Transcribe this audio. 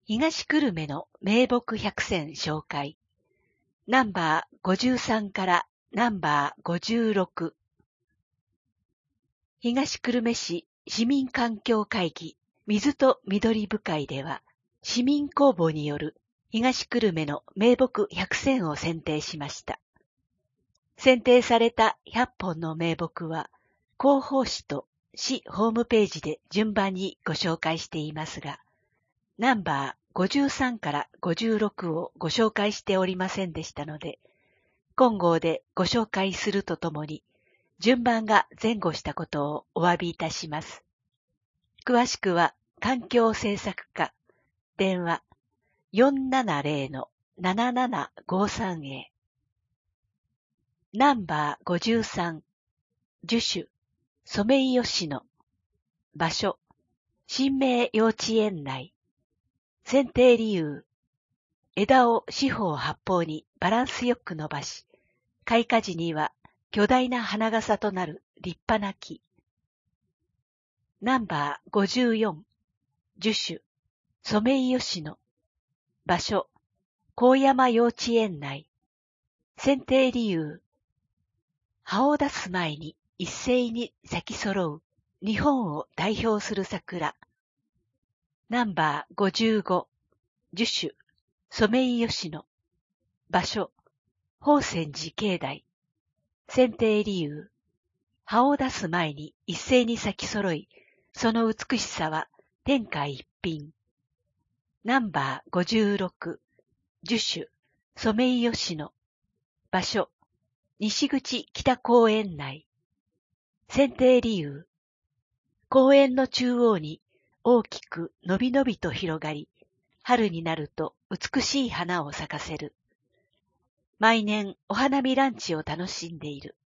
東久留米の名木百選紹介。ナンバー53からナンバー56。東久留米市市民環境会議水と緑部会では、市民公募による東久留米の名木100選を選定しました。選定された100本の名木は、広報誌と市ホームページで順番にご紹介していますが、ナンバー53から56をご紹介しておりませんでしたので、今号でご紹介するとともに、順番が前後したことをお詫びいたします。詳しくは、環境政策課、電話 470-7753 へ。ナンバー53、樹種、ソメイヨシノ。場所、新明幼稚園内。選定理由、枝を四方八方にバランスよく伸ばし、開花時には巨大な花笠となる立派な木。ナンバー54、樹種、ソメイヨシノ。場所、高山幼稚園内。選定理由、葉を出す前に一斉に咲き揃う日本を代表する桜。ナンバー55、樹種、ソメイヨシノ。場所、宝泉寺境内。選定理由、葉を出す前に一斉に咲き揃い、その美しさは天下一品。ナンバー56、樹種、ソメイヨシノ。場所、西口北公園内。選定理由、公園の中央に大きくのびのびと広がり、春になると美しい花を咲かせる。毎年お花見ランチを楽しんでいる。